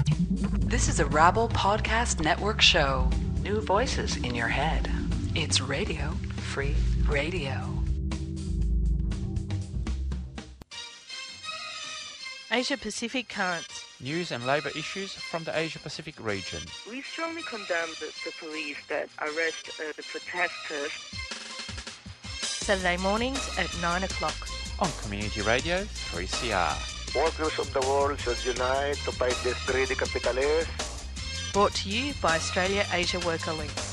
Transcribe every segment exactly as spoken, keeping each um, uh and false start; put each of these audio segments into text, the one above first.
This is a Rabble Podcast Network show. New voices in your head. It's Radio Free Radio. Asia Pacific Currents. News and labour issues from the Asia Pacific region. We strongly condemn the, the police that arrest uh, the protesters. Saturday mornings at nine o'clock. On Community Radio three C R. Workers of the world should unite to fight this greedy capitalists. Brought to you by Australia Asia Worker Links.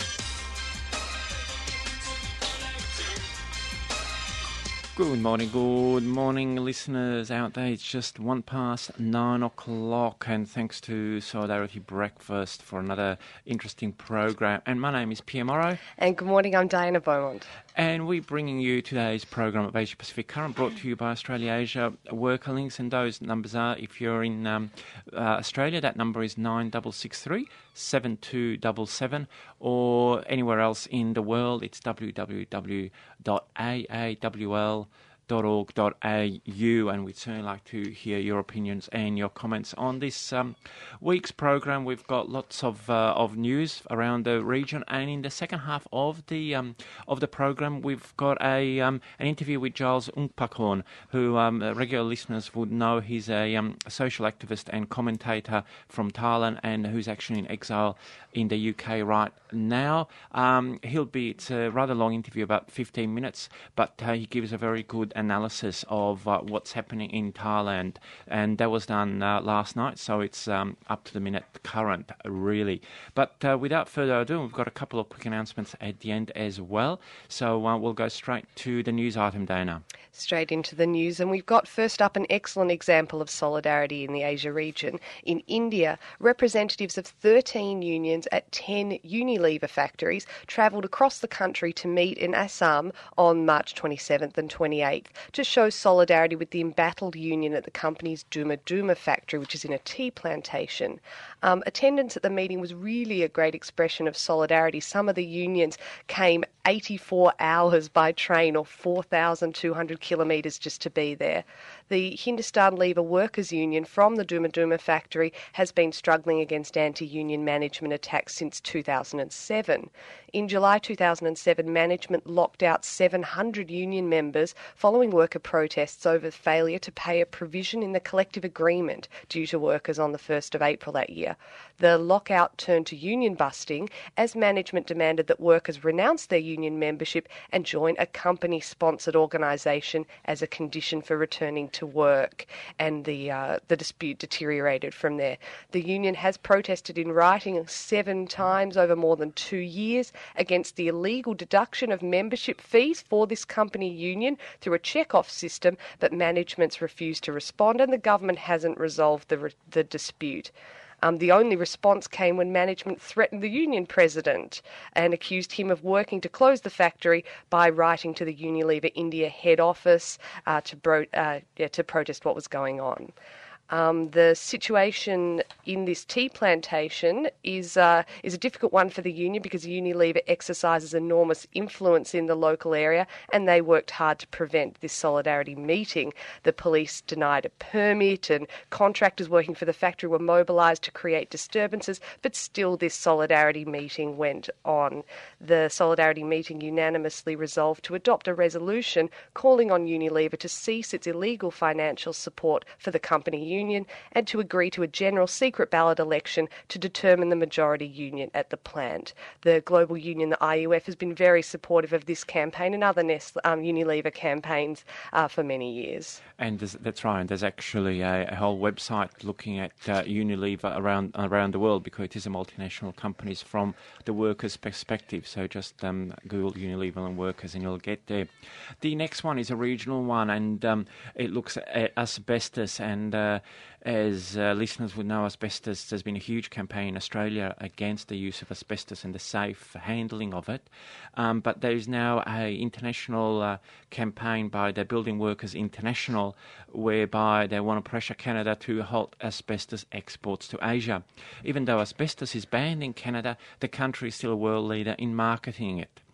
Good morning, good morning, listeners out there. It's just one past nine o'clock, and thanks to Solidarity Breakfast for another interesting program. And my name is Pierre Morrow. And good morning, I'm Diana Beaumont. And we're bringing you today's program of Asia Pacific Current, brought to you by Australia Asia Worker Links. And those numbers are, if you're in um, uh, Australia, that number is nine six six three, seven two seven seven, or anywhere else in the world, it's w w w dot a a w l dot org dot a u, and we'd certainly like to hear your opinions and your comments on this um, week's program. We've got lots of uh, of news around the region, and in the second half of the um, of the program, we've got a um, an interview with Giles Ungpakkorn, who um, regular listeners would know. He's a um, social activist and commentator from Thailand, and who's actually in exile in the U K right now. Um, he'll be it's a rather long interview, about fifteen minutes, but uh, he gives a very good analysis of uh, what's happening in Thailand, and that was done uh, last night, so it's um, up to the minute current, really. But uh, without further ado, we've got a couple of quick announcements at the end as well, so uh, we'll go straight to the news item, Dana. Straight into the news, and we've got first up an excellent example of solidarity in the Asia region. In India, representatives of thirteen unions at ten Unilever factories travelled across the country to meet in Assam on March twenty-seventh and twenty-eighth to show solidarity with the embattled union at the company's Duma Duma factory, which is in a tea plantation. Um, attendance at the meeting was really a great expression of solidarity. Some of the unions came eighty-four hours by train, or four thousand two hundred kilometres just to be there. The Hindustan Lever Workers Union from the Duma Duma factory has been struggling against anti-union management attacks since two thousand seven. In July two thousand seven, management locked out seven hundred union members following worker protests over failure to pay a provision in the collective agreement due to workers on the first of April that year. The lockout turned to union busting as management demanded that workers renounce their union membership and join a company-sponsored organisation as a condition for returning to work, and the uh, the dispute deteriorated from there. The union has protested in writing seven times over more than two years against the illegal deduction of membership fees for this company union through a check-off system, but management's refused to respond, and the government hasn't resolved the, re- the dispute. Um, the only response came when management threatened the union president and accused him of working to close the factory by writing to the Unilever India head office uh, to, bro- uh, yeah, to protest what was going on. Um, the situation in this tea plantation is uh, is a difficult one for the union because Unilever exercises enormous influence in the local area, and they worked hard to prevent this solidarity meeting. The police denied a permit, and contractors working for the factory were mobilised to create disturbances, but still this solidarity meeting went on. The solidarity meeting unanimously resolved to adopt a resolution calling on Unilever to cease its illegal financial support for the company union and to agree to a general secret ballot election to determine the majority union at the plant. The global union, the I U F, has been very supportive of this campaign and other Nestle, um, Unilever campaigns uh, for many years. And that's right. There's actually a, a whole website looking at uh, Unilever around around the world, because it is a multinational company from the workers' perspective. So just um, Google Unilever and workers and you'll get there. The next one is a regional one, and um, it looks at asbestos. And uh, as uh, listeners would know, asbestos, there's been a huge campaign in Australia against the use of asbestos and the safe handling of it. Um, but there is now an international uh, campaign by the Building Workers International, whereby they want to pressure Canada to halt asbestos exports to Asia. Even though asbestos is banned in Canada, the country is still a world leader in marketing it.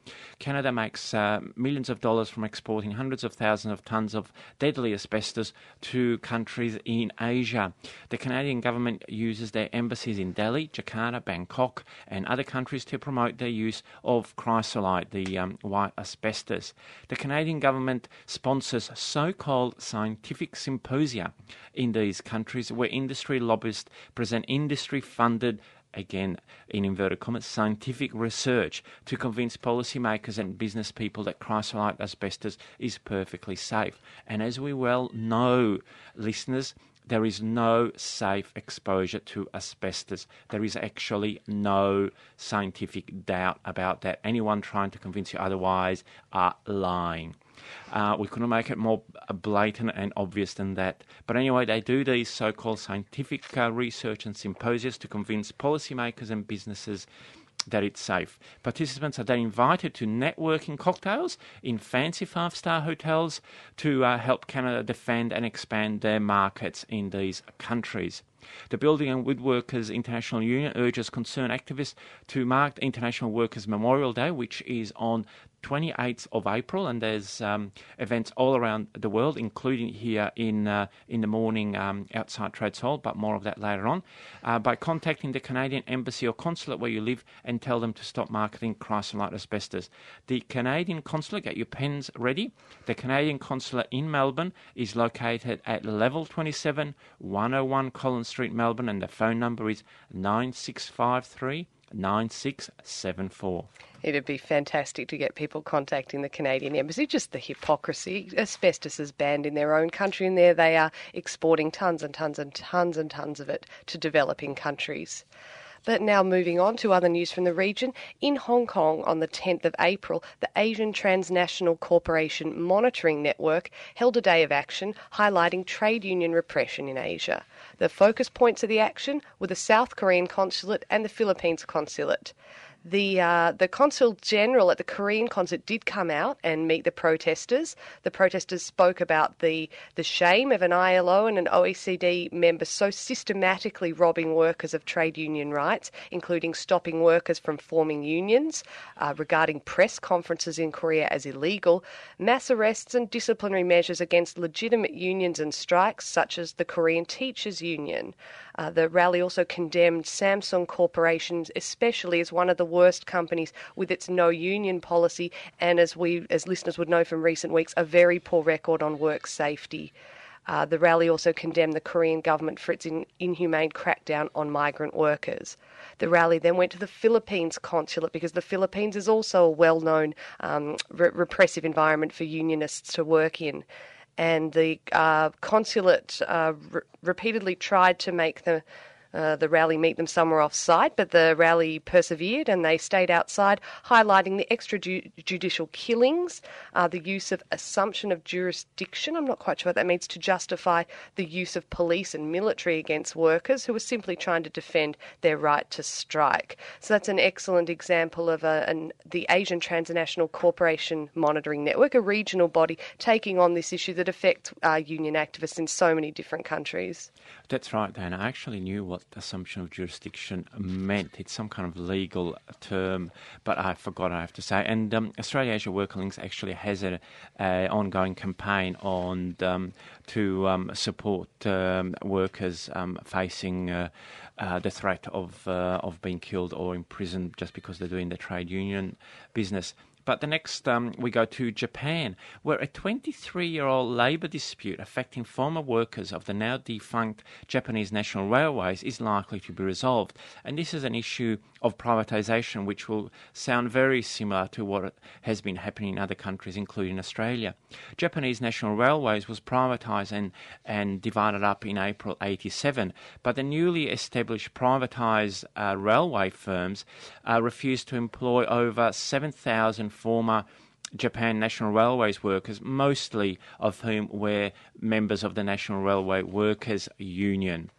Canada makes uh, millions of dollars from exporting hundreds of thousands of tonnes of deadly asbestos to countries in Asia. The Canadian government uses their embassies in Delhi, Jakarta, Bangkok and other countries to promote their use of chrysolite, the um, white asbestos. The Canadian government sponsors so-called scientific symposia in these countries where industry lobbyists present industry-funded, again, in inverted commas, scientific research to convince policymakers and business people that chrysolite asbestos is perfectly safe. And as we well know, listeners, there is no safe exposure to asbestos. There is actually no scientific doubt about that. Anyone trying to convince you otherwise are lying. Uh, we couldn't make it more blatant and obvious than that. But anyway, they do these so-called scientific uh, research and symposias to convince policymakers and businesses that it's safe. Participants are then invited to networking cocktails in fancy five-star hotels to uh, help Canada defend and expand their markets in these countries. The Building and Woodworkers International Union urges concerned activists to mark the International Workers' Memorial Day, which is on twenty-eighth of April, and there's um, events all around the world, including here in uh, in the morning um, outside Trades Hall, but more of that later on, uh, by contacting the Canadian Embassy or Consulate where you live and tell them to stop marketing chrysolite asbestos. The Canadian Consulate, get your pens ready, the Canadian Consulate in Melbourne is located at level twenty-seven, one oh one Collins Street, Melbourne, and the phone number is nine six five three, nine six seven four. It'd be fantastic to get people contacting the Canadian Embassy. Just the hypocrisy. Asbestos is banned in their own country, and there they are exporting tons and tons and tons and tons of it to developing countries. But now moving on to other news from the region. In Hong Kong on the tenth of April, the Asian Transnational Corporation Monitoring Network held a day of action highlighting trade union repression in Asia. The focus points of the action were the South Korean consulate and the Philippines consulate. The uh, the Consul General at the Korean consulate did come out and meet the protesters. The protesters spoke about the, the shame of an I L O and an O E C D member so systematically robbing workers of trade union rights, including stopping workers from forming unions, uh, regarding press conferences in Korea as illegal, mass arrests and disciplinary measures against legitimate unions and strikes, such as the Korean Teachers Union. Uh, the rally also condemned Samsung Corporation, especially as one of the worst companies with its no union policy, and as we, as listeners would know from recent weeks, a very poor record on work safety. Uh, the rally also condemned the Korean government for its in, inhumane crackdown on migrant workers. The rally then went to the Philippines consulate because the Philippines is also a well-known um, re- repressive environment for unionists to work in. And the uh, consulate uh, re- repeatedly tried to make the Uh, the rally meet them somewhere off-site, but the rally persevered and they stayed outside, highlighting the extrajudicial killings, uh, the use of assumption of jurisdiction, I'm not quite sure what that means, to justify the use of police and military against workers who were simply trying to defend their right to strike. So that's an excellent example of a, an, the Asian Transnational Corporation Monitoring Network, a regional body taking on this issue that affects uh, union activists in so many different countries. That's right, Dan. I actually knew what assumption of jurisdiction meant. It's some kind of legal term, but I forgot, I have to say. And um, Australia Asia Worker Links actually has an ongoing campaign on um, to um, support um, workers um, facing uh, uh, the threat of uh, of being killed or imprisoned just because they're doing the trade union business. But the next, um, we go to Japan, where a twenty-three-year-old labour dispute affecting former workers of the now defunct Japanese National Railways is likely to be resolved. And this is an issue of privatisation, which will sound very similar to what has been happening in other countries, including Australia. Japanese National Railways was privatised and, and divided up in April eighty-seven, but the newly established privatised uh, railway firms uh, refused to employ over seven thousand former Japan National Railways workers, mostly of whom were members of the National Railway Workers Union.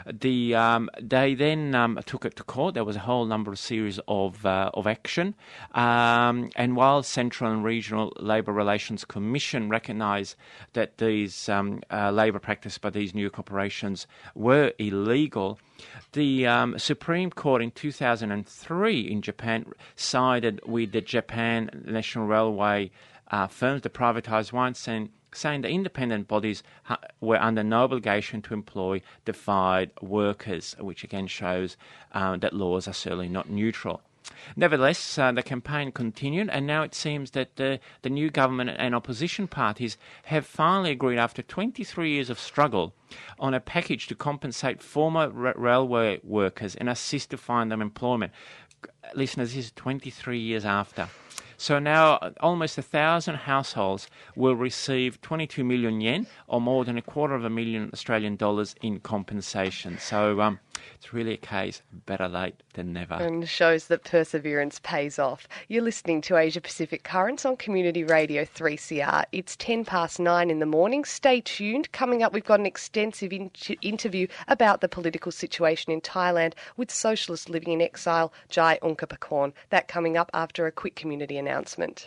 The um, they then um, took it to court. There was a whole number of series of uh, of action, um, and while Central and Regional Labour Relations Commission recognised that these um, uh, labour practices by these new corporations were illegal, the um, Supreme Court in two thousand three in Japan sided with the Japan National Railway uh, firms, the privatised ones, saying saying the independent bodies ha- were under no obligation to employ defied workers, which again shows uh, that laws are certainly not neutral. Nevertheless, uh, the campaign continued, and now it seems that the, the new government and opposition parties have finally agreed, after twenty-three years of struggle, on a package to compensate former r- railway workers and assist to find them employment. Listeners, this is twenty-three years after. So now almost a thousand households will receive twenty-two million yen, or more than a quarter of a million Australian dollars in compensation. So um, it's really a case better late than never. And shows that perseverance pays off. You're listening to Asia Pacific Currents on Community Radio three C R. It's ten past nine in the morning. Stay tuned. Coming up, we've got an extensive in- interview about the political situation in Thailand with socialist living in exile, Jai Unkapakorn. That coming up after a quick community announcement.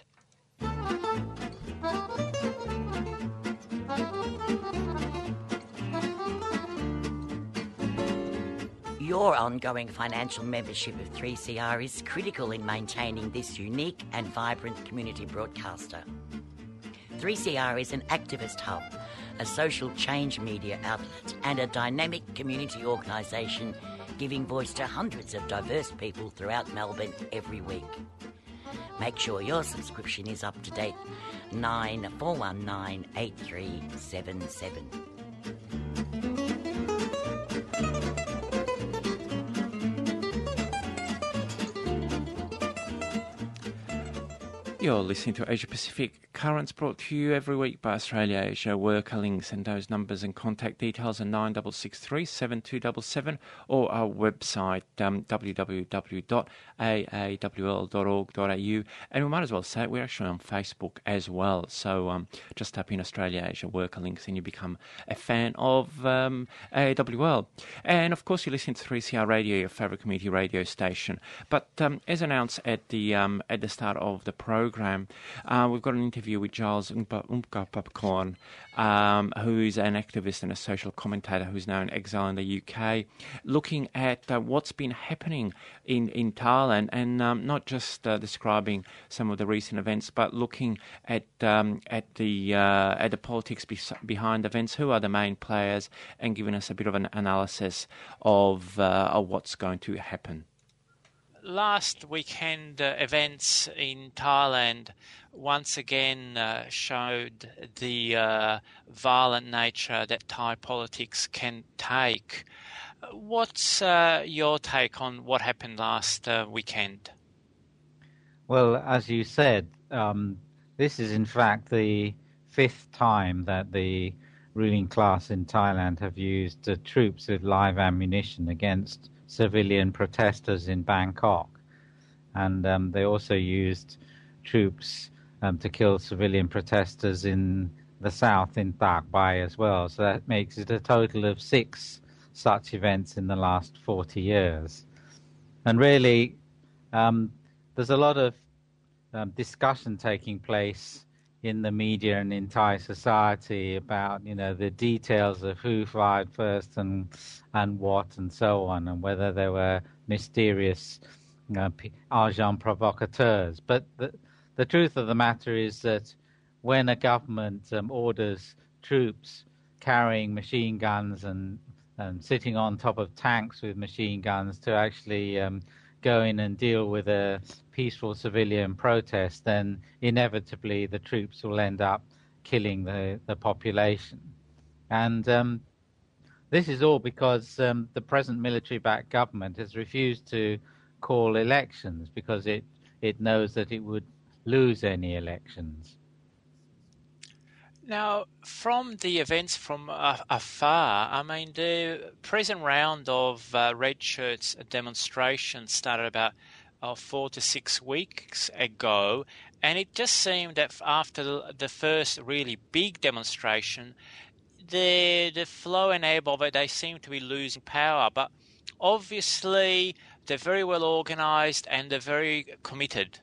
Your ongoing financial membership of three C R is critical in maintaining this unique and vibrant community broadcaster. three C R is an activist hub, a social change media outlet, and a dynamic community organisation giving voice to hundreds of diverse people throughout Melbourne every week. Make sure your subscription is up to date. nine four one nine eight three seven seven. You're listening to Asia Pacific Currents, brought to you every week by Australia Asia Worker Links, and those numbers and contact details are nine six six three seven two seven seven or our website um, w w w dot a a w l dot org dot a u, and we might as well say it, we're actually on Facebook as well, so um, just type in Australia Asia Worker Links and you become a fan of um, A A W L. And of course you're listening to three C R Radio, your favourite community radio station. But um, as announced at the um, at the start of the program, uh, we've got an interview with Giles Unkapakorn, um, who's an activist and a social commentator who's now in exile in the U K, looking at uh, what's been happening in, in Thailand, and um, not just uh, describing some of the recent events, but looking at um, at the uh, at the politics be- behind events, who are the main players, and giving us a bit of an analysis of, uh, of what's going to happen. Last weekend, uh, events in Thailand once again uh, showed the uh, violent nature that Thai politics can take. What's uh, your take on what happened last uh, weekend? Well, as you said, um, this is in fact the fifth time that the ruling class in Thailand have used uh, troops with live ammunition against civilian protesters in Bangkok, and um, they also used troops um, to kill civilian protesters in the south, in Tak Bai as well. So that makes it a total of six such events in the last forty years. And really, um, there's a lot of um, discussion taking place in the media and in Thai society about, you know, the details of who fired first and and what and so on, and whether there were mysterious you know, agents provocateurs. But the, the truth of the matter is that when a government um, orders troops carrying machine guns and, and sitting on top of tanks with machine guns to actually um, go in and deal with a peaceful civilian protest, then inevitably the troops will end up killing the, the population. And um, this is all because um, the present military-backed government has refused to call elections because it, it knows that it would lose any elections. Now, from the events from uh, afar, I mean, the present round of uh, Red Shirts demonstrations started about uh, four to six weeks ago, and it just seemed that after the first really big demonstration, the the flow and ebb of it, they seem to be losing power. But obviously, they're very well organised and they're very committed.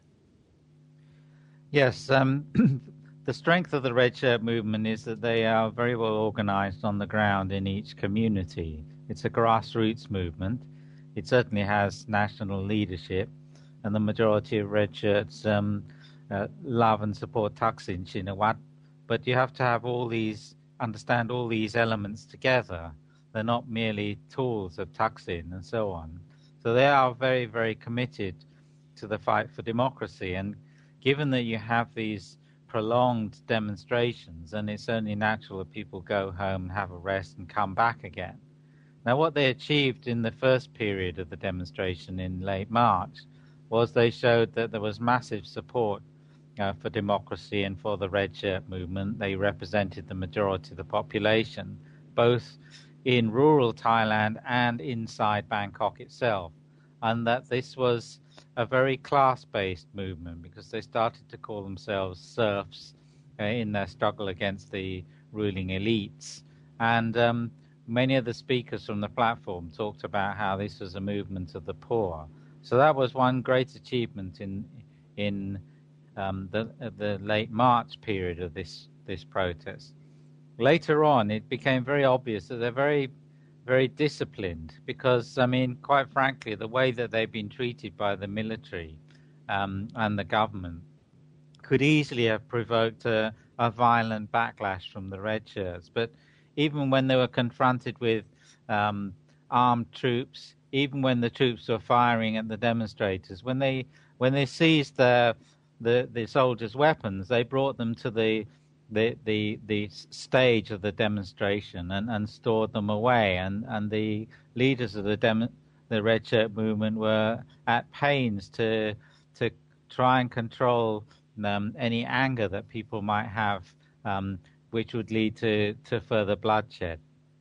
Yes, um, the strength of the Red Shirt movement is that they are very well organised on the ground in each community. It's a grassroots movement. It certainly has national leadership, and the majority of Red Shirts um, uh, love and support Thaksin Shinawatra. But you have to have all these, understand all these elements together. They're not merely tools of Thaksin and so on. So they are very, very committed to the fight for democracy. And given that you have these prolonged demonstrations, and it's only natural that people go home, have a rest, and come back again. Now, what they achieved in the first period of the demonstration in late March was they showed that there was massive support uh, for democracy and for the Red Shirt movement. They represented the majority of the population, both in rural Thailand and inside Bangkok itself, and that this was a very class-based movement because they started to call themselves serfs uh, in their struggle against the ruling elites. And um, many of the speakers from the platform talked about how this was a movement of the poor. So that was one great achievement in in um, the the late March period of this this protest. Later on, it became very obvious that they're very, very disciplined because, I mean, quite frankly, the way that they've been treated by the military um, and the government could easily have provoked a, a violent backlash from the Red Shirts. But even when they were confronted with um, armed troops, even when the troops were firing at the demonstrators, when they when they seized the the, the soldiers' weapons, they brought them to the the the, the stage of the demonstration and, and stored them away. And, and the leaders of the demo, the Red Shirt movement were at pains to to try and control um, any anger that people might have, um, which would lead to, to further bloodshed.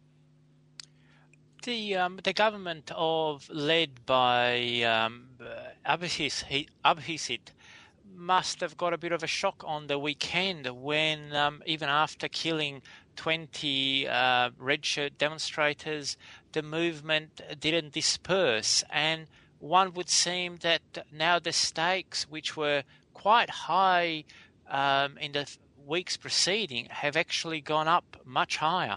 The um, the government of led by um, Abhisit must have got a bit of a shock on the weekend when um, even after killing twenty uh, red shirt demonstrators, the movement didn't disperse, and one would seem that now the stakes, which were quite high um, in the weeks preceding, have actually gone up much higher.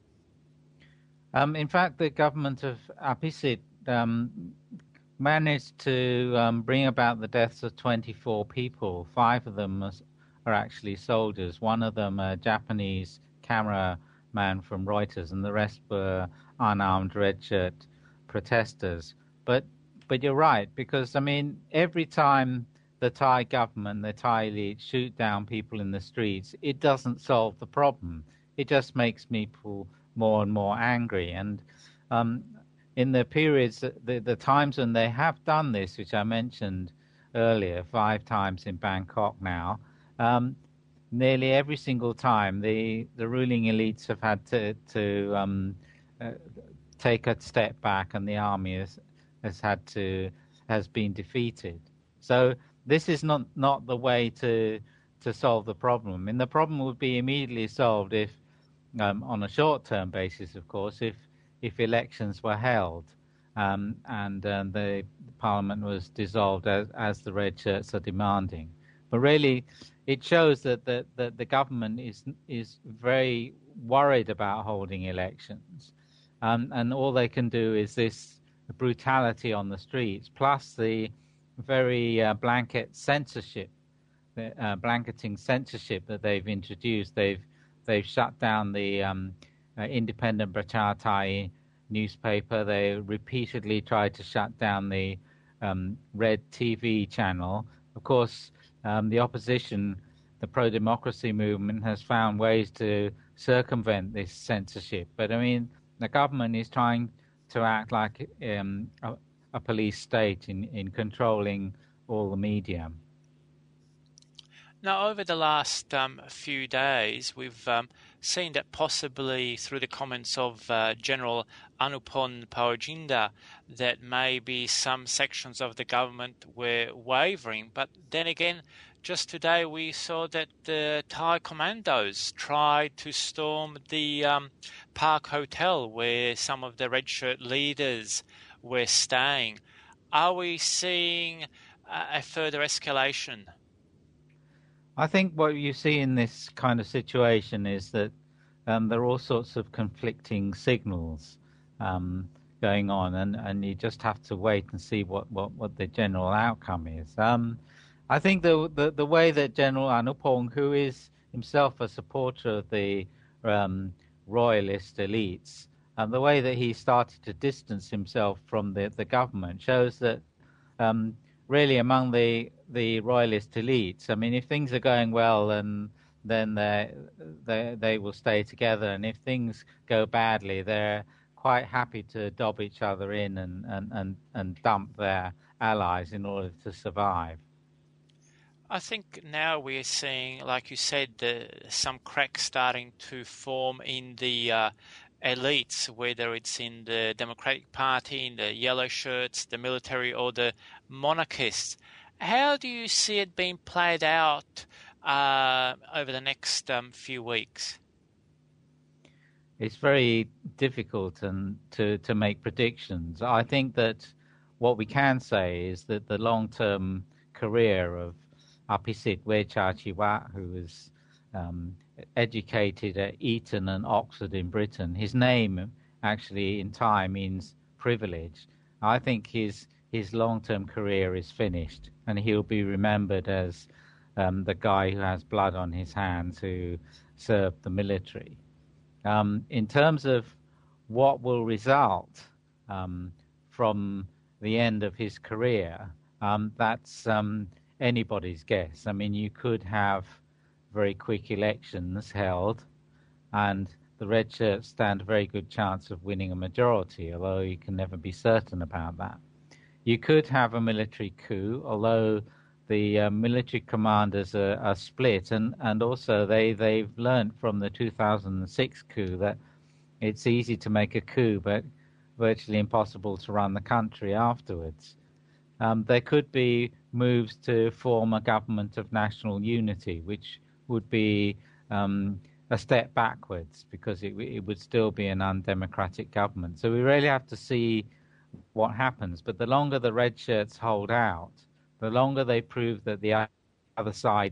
Um, in fact, the government of Abhisit um, managed to um, bring about the deaths of twenty-four people. Five of them are actually soldiers. One of them a Japanese cameraman from Reuters, and the rest were unarmed red shirt protesters. But but you're right, because, I mean, every time the Thai government, the Thai elite shoot down people in the streets, it doesn't solve the problem. It just makes people more and more angry. And um, in the periods, the, the times when they have done this, which I mentioned earlier, five times in Bangkok now, um, nearly every single time the, the ruling elites have had to, to um, uh, take a step back, and the army has, has had to has been defeated. So this is not, not the way to to solve the problem. And the problem would be immediately solved if, um, on a short-term basis, of course, if if elections were held um, and uh, the parliament was dissolved as, as the red shirts are demanding. But really, it shows that the, that the government is is very worried about holding elections, um, and all they can do is this brutality on the streets, plus the very uh, blanket censorship, the uh, blanketing censorship that they've introduced. They've they've shut down the um, uh, independent Prachar Thai newspaper. They repeatedly tried to shut down the um, Red T V channel. Of course, um, the opposition, the pro-democracy movement, has found ways to circumvent this censorship. But I mean, the government is trying to act like um, a, a police state in, in controlling all the media. Now, over the last um, few days, we've um, seen that possibly through the comments of uh, General Anupon Pawajinda that maybe some sections of the government were wavering. But then again, just today we saw that the Thai commandos tried to storm the um, Park Hotel where some of the red shirt leaders were staying. Are we seeing a further escalation? I think what you see in this kind of situation is that um, there are all sorts of conflicting signals um, going on, and, and you just have to wait and see what, what, what the general outcome is. Um, I think the, the the way that General Anupong, who is himself a supporter of the um, royalist elites, and the way that he started to distance himself from the, the government shows that um, really among the the royalist elites, I mean, if things are going well, and then they they they will stay together, and if things go badly, they're quite happy to dob each other in and and and, and dump their allies in order to survive. I think now we're seeing, like you said, the, some cracks starting to form in the uh, elites, whether it's in the Democratic Party, in the yellow shirts, the military, or the monarchists. How do you see it being played out uh, over the next um, few weeks? It's very difficult and to, to make predictions. I think that what we can say is that the long-term career of Apisit Wechachiwa, who was um, educated at Eton and Oxford in Britain, his name actually in Thai means privilege. I think his his long-term career is finished, and he'll be remembered as um, the guy who has blood on his hands, who served the military. Um, in terms of what will result um, from the end of his career, um, that's um, anybody's guess. I mean, you could have very quick elections held, and the red shirts stand a very good chance of winning a majority, although you can never be certain about that. You could have a military coup, although the uh, military commanders are, are split, and, and also they, they've learned from the two thousand six coup that it's easy to make a coup, but virtually impossible to run the country afterwards. Um, there could be moves to form a government of national unity, which would be um, a step backwards, because it, it would still be an undemocratic government. So we really have to see what happens. But the longer the red shirts hold out, the longer they prove that the other side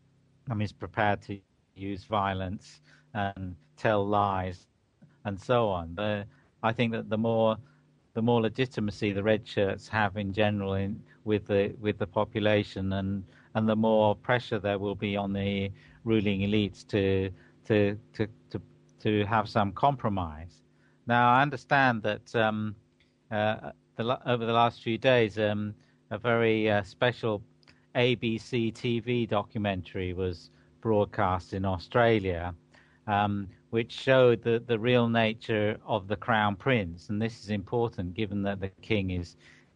um, is prepared to use violence and tell lies and so on, the, I think that the more the more legitimacy the red shirts have in general in, with the with the population, and, and the more pressure there will be on the ruling elites to to to to, to have some compromise. Now, I understand that um, uh, the, over the last few days, um, a very uh, special A B C T V documentary was broadcast in Australia, um, which showed the, the real nature of the Crown Prince. And this is important given that the king is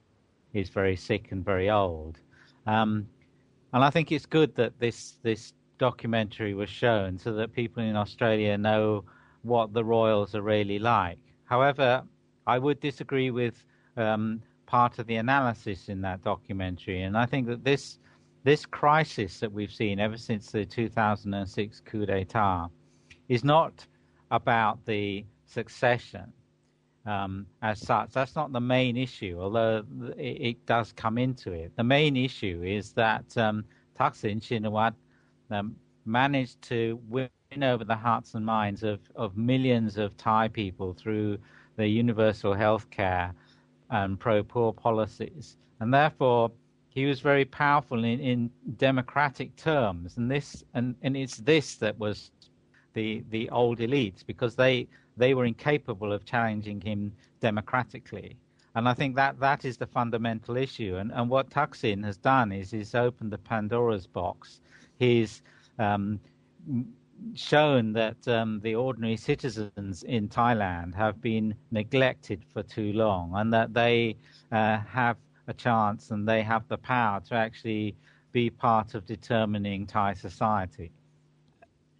is very sick and very old. Um, and I think it's good that this, this documentary was shown so that people in Australia know what the royals are really like. However, I would disagree with um, part of the analysis in that documentary. And I think that this this crisis that we've seen ever since the two thousand six coup d'etat is not about the succession um, as such. That's not the main issue, although it, it does come into it. The main issue is that um, Thaksin Shinawatra um, managed to win over the hearts and minds of, of millions of Thai people through the universal health care and pro-poor policies. And therefore, he was very powerful in, in democratic terms. And this and, and it's this that was the the old elites, because they they were incapable of challenging him democratically. And I think that that is the fundamental issue. And and what Thaksin has done is he's opened the Pandora's box. He's um, shown that um, the ordinary citizens in Thailand have been neglected for too long, and that they uh, have a chance and they have the power to actually be part of determining Thai society.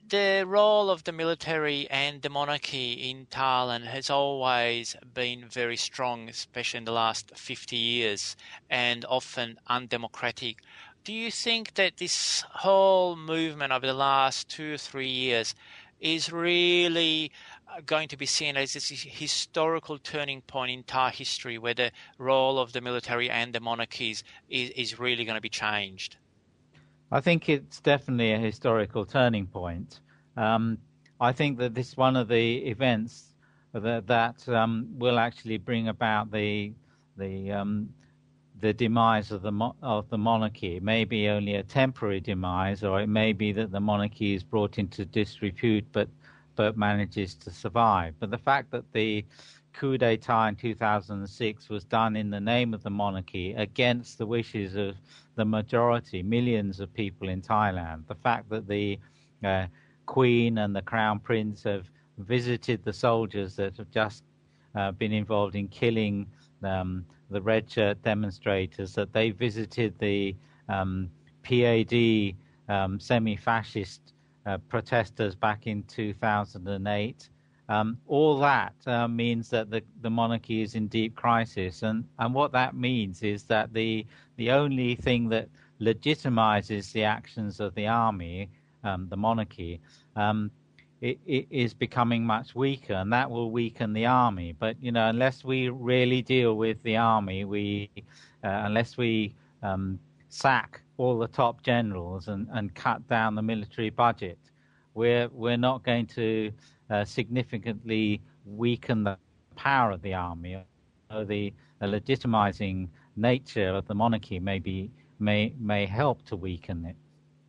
The role of the military and the monarchy in Thailand has always been very strong, especially in the last fifty years, and often undemocratic. Do you think that this whole movement over the last two or three years is really going to be seen as this historical turning point in Thai history where the role of the military and the monarchies is, is really going to be changed? I think it's definitely a historical turning point. Um, I think that this is one of the events that, that um, will actually bring about the the um, the demise of the mo- of the monarchy. It may be only a temporary demise, or it may be that the monarchy is brought into disrepute, but but manages to survive. But the fact that the coup d'etat in two thousand six was done in the name of the monarchy against the wishes of the majority, millions of people in Thailand, the fact that the uh, Queen and the Crown Prince have visited the soldiers that have just uh, been involved in killing um, the red shirt demonstrators, that they visited the um, P A D um, semi-fascist uh, protesters back in two thousand eight. Um, all that uh, means that the, the monarchy is in deep crisis, and, and what that means is that the the only thing that legitimizes the actions of the army, um, the monarchy, um, it, it is becoming much weaker, and that will weaken the army. But you know, unless we really deal with the army, we uh, unless we um, sack all the top generals and, and cut down the military budget, we're we're not going to Uh, significantly weaken the power of the army, or the, the legitimizing nature of the monarchy may be, may may help to weaken it.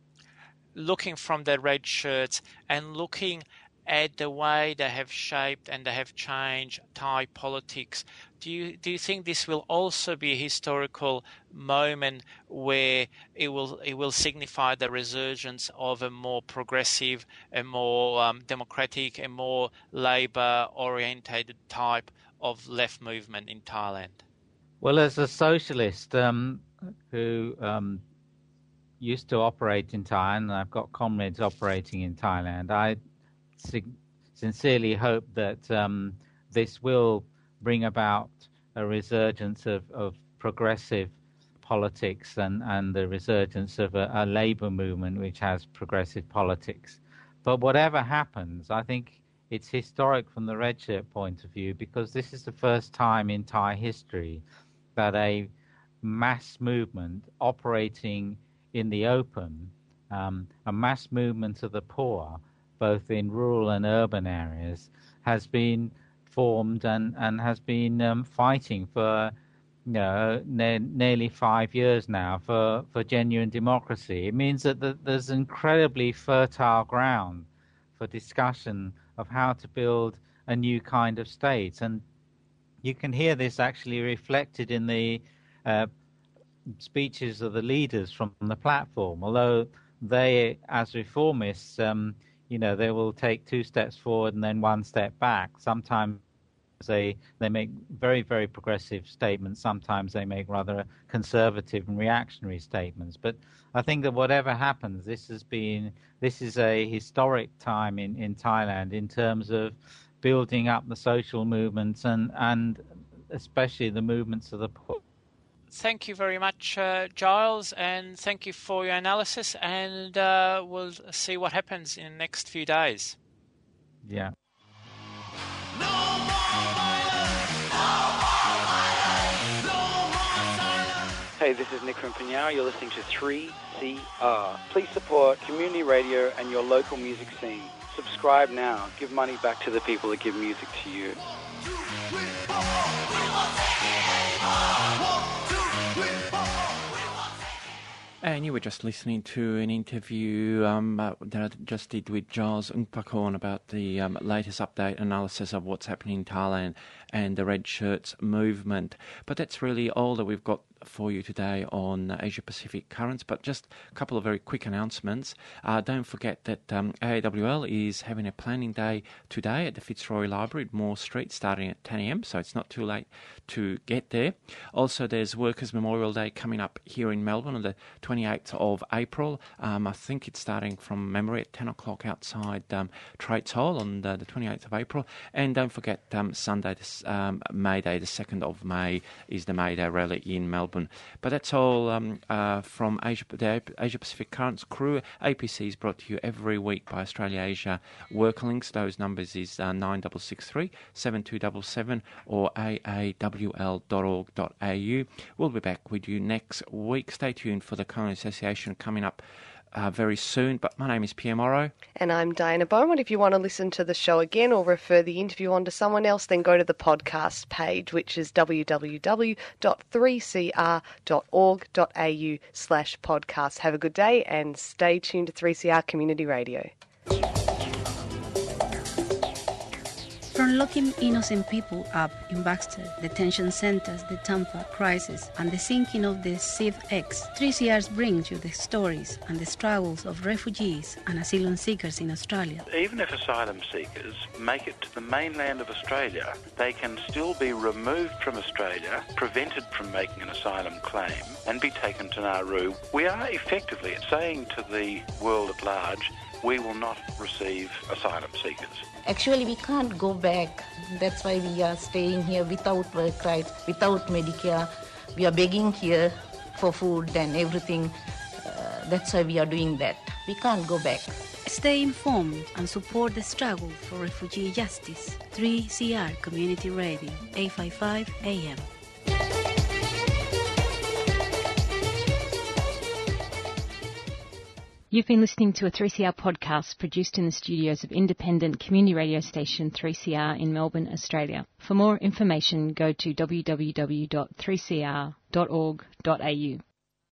Looking from the red shirts and looking at the way they have shaped and they have changed Thai politics, do you do you think this will also be a historical moment where it will it will signify the resurgence of a more progressive, a more um, democratic, a more labour-orientated type of left movement in Thailand? Well, as a socialist um, who um, used to operate in Thailand, and I've got comrades operating in Thailand, I sincerely hope that um, this will bring about a resurgence of, of progressive politics and, and the resurgence of a, a labour movement which has progressive politics. But whatever happens, I think it's historic from the red shirt point of view, because this is the first time in Thai history that a mass movement operating in the open, um, a mass movement of the poor, both in rural and urban areas, has been formed and, and has been um, fighting for you know, ne- nearly five years now for, for genuine democracy. It means that the, there's incredibly fertile ground for discussion of how to build a new kind of state. And you can hear this actually reflected in the uh, speeches of the leaders from the platform, although they, as reformists, um, you know, they will take two steps forward and then one step back. Sometimes they they make very, very progressive statements. Sometimes they make rather conservative and reactionary statements. But I think that whatever happens, this has been this is a historic time in, in Thailand in terms of building up the social movements and, and especially the movements of the poor. Thank you very much, uh, Giles, and thank you for your analysis, and uh, we'll see what happens in the next few days. Yeah. No more violence! No more violence! No more silence! Hey, this is Nick from Pinyao. You're listening to three C R. Please support community radio and your local music scene. Subscribe now. Give money back to the people that give music to you. And you were just listening to an interview um, uh, that I just did with Giles Ungpakorn about the um, latest update analysis of what's happening in Thailand and the Red Shirts movement. But that's really all that we've got for you today on Asia Pacific Currents, but just a couple of very quick announcements. Uh, don't forget that um, A A W L is having a planning day today at the Fitzroy Library at Moore Street starting at ten a m, so it's not too late to get there. Also, there's Workers' Memorial Day coming up here in Melbourne on the twenty-eighth of April. Um, I think it's starting from memory at ten o'clock outside um, Traits Hall on the, the twenty-eighth of April. And don't forget um, Sunday, this, um, May Day, the second of May, is the May Day rally in Melbourne. But that's all um, uh, from Asia, the Asia Pacific Currents crew. A P C is brought to you every week by Australia Asia Worker Links. Those numbers is uh, nine six six three, seven two seven seven or a a w l dot org dot a u. We'll be back with you next week. Stay tuned for the Colonial Association coming up Uh, very soon. But my name is Pierre Morrow. And I'm Diana Beaumont. If you want to listen to the show again or refer the interview on to someone else, then go to the podcast page, which is w w w dot three c r dot org dot a u slash podcast. Have a good day and stay tuned to three C R Community Radio. From locking innocent people up in Baxter, detention centres, the Tampa crisis, and the sinking of the Civ X, three C Rs brings you the stories and the struggles of refugees and asylum seekers in Australia. Even if asylum seekers make it to the mainland of Australia, they can still be removed from Australia, prevented from making an asylum claim, and be taken to Nauru. We are effectively saying to the world at large, we will not receive asylum seekers. Actually, we can't go back. That's why we are staying here without work rights, without Medicare. We are begging here for food and everything. Uh, that's why we are doing that. We can't go back. Stay informed and support the struggle for refugee justice. three C R Community Radio, eight fifty-five A M. You've been listening to a three C R podcast produced in the studios of independent community radio station three C R in Melbourne, Australia. For more information, go to w w w dot three c r dot org dot a u.